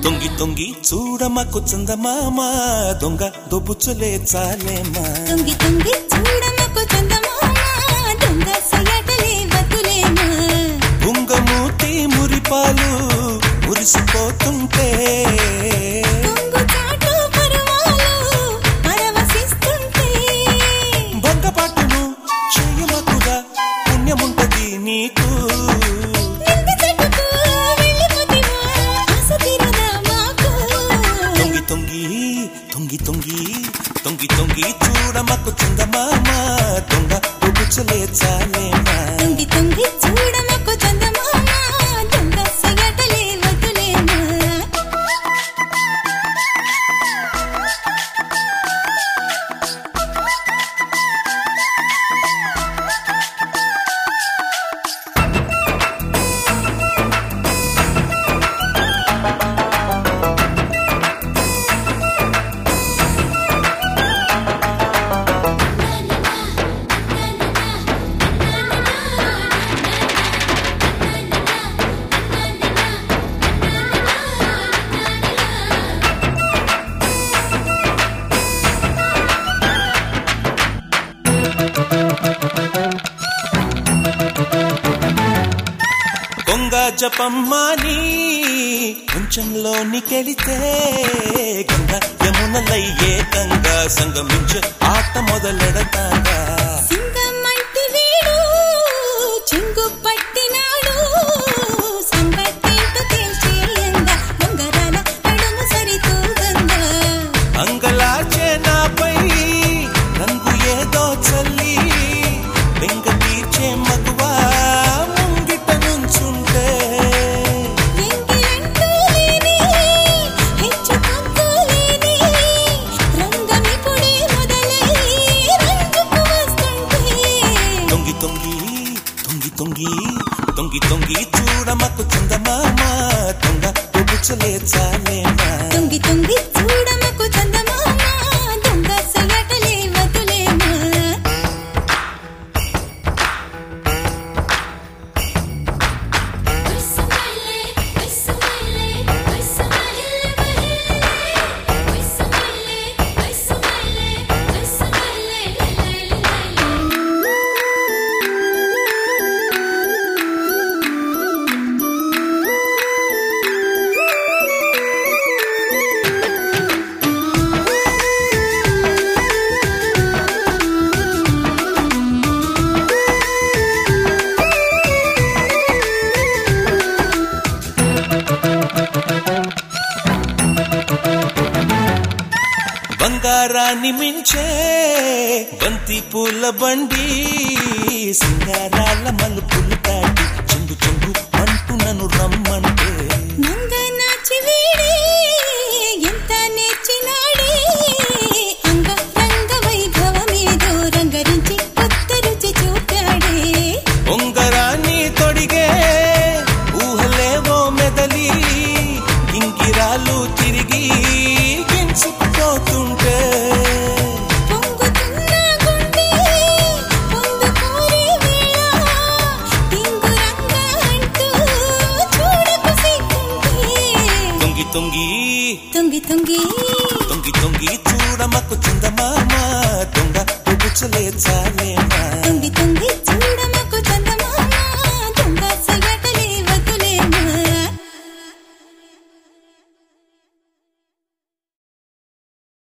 తొంగి తొంగి చూడమకు చందమామ దొంగ దొబుచులే చాలేమా తొంగి తొంగి చూడమకు చందమామ దొంగ సయటలే వతులేమా బుంగమూతి మురిపాలు మురిసిపోతుంటే కొంగు చాటు పరవాలు పరవశిస్తుంటే బంగపాటును చేయమకుగా పుణ్యముంటది నీకు తొంగి తొంగి తొంగి తొంగి చూడమకు చందమామ దొంగ దొబుచులే చాలేమా తొంగి తొంగి చూడమకు చందమామ దొంగ సయటలే వతులేమా దొంగ జపమ్మాని కొంచెంలోనికెళితే గంగ యమునలయ్యే గంగా సంగమించే ఆట మొదలెడతాగా సింగమంటి వీడు చింగు పట్టినాడు సంగతేంటో తేల్చేయంగా బొంగరాల నడుము సరితూగంగా అంగలాచే నాపై రంగు ఏదో చల్లి బెంగ తీర్చే మగువా ముంగిట నుంచుంటే ఎంగిలంటూ లేని హెచ్చు తగ్గులేని రంగమిప్పుడే మొదలై రంగుకు వస్తుంటే తొంగి తొంగి తొంగి తొంగి తొంగి తొంగి చూడమకు చందమామ దొంగ దొబుచులే చాలేమా తొంగి తొంగి చూడమకు చందమామ దొంగ సయటలే వతులేమా బంగారాన్ని మించే బంతి పూల బండి సింగారాల మలుపులు దాటి చెంగు చెంగు అంటూ నన్ను రమ్మంటే నంగ నాచి వీడే ఎంత నేర్చినాడే అంగ రంగ వైభవమేదో రంగరించి కొత్త రుచి చూపాడే ఉంగరాన్ని తొడిగే ఊహలేవో మెదలి ఇంగిరాలు తిరిగి గించుకుపోతుంటే పొంగుతున్న గుండె పొందుకోరే వేళ టింగురంగ అంటూ చూడకు సిగ్గుంటే తొంగి తొంగి తొంగి తొంగి తొంగి తొంగి చూడమకు చందమామ దొంగ దొబుచులే చాలేమా తొంగి తొంగి